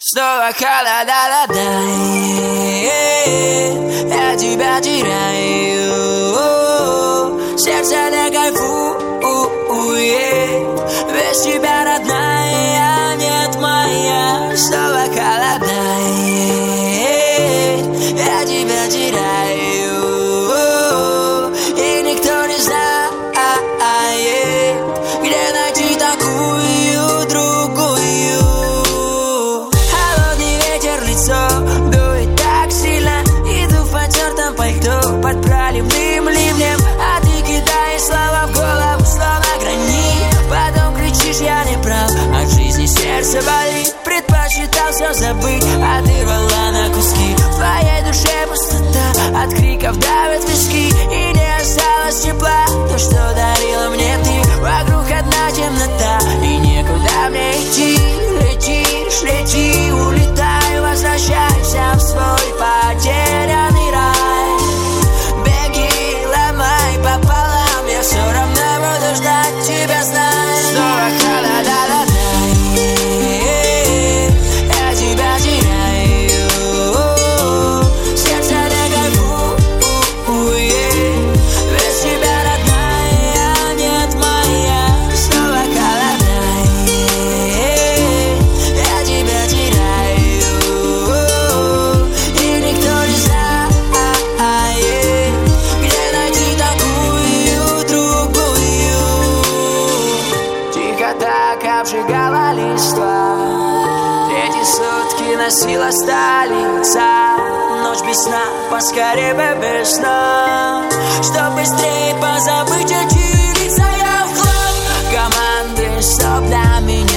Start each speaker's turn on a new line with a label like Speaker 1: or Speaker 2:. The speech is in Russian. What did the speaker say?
Speaker 1: Снова холода, я тебя теряю, сердце не кайфует, без тебя, родная, нет моя. Снова холодает, я тебя теряю, и никто не знает, где найти такую другую. Холодный ветер в лицо дует так сильно, иду в потертом пальто под проливным ливнем, а ты кидаешь слова в голову, словно гранит. Потом кричишь: я не прав, от жизни сердце болит. Предпочитал все забыть, а ты рвала на куски. В твоей душе пустота, от криков давят виски, и не осталось тепла, то, что дарила мне ты. Вокруг одна темнота, и некуда мне идти. Летишь, лети, улетай, возвращайся в свой потерянный рай. Беги, ломай пополам, я все равно буду ждать тебя, знай. Снова холода, я тебя теряю, сердце не кайфует, без тебя, родная, нет моя. Снова холода, я тебя теряю, и никто не знает, где найти такую другую. Тихо так обжигала листва, третьи сутки носила столица. Ночь без сна, поскорее бы без сна, чтоб быстрее позабыть эти лица. Я в хлам команды, чтоб до меня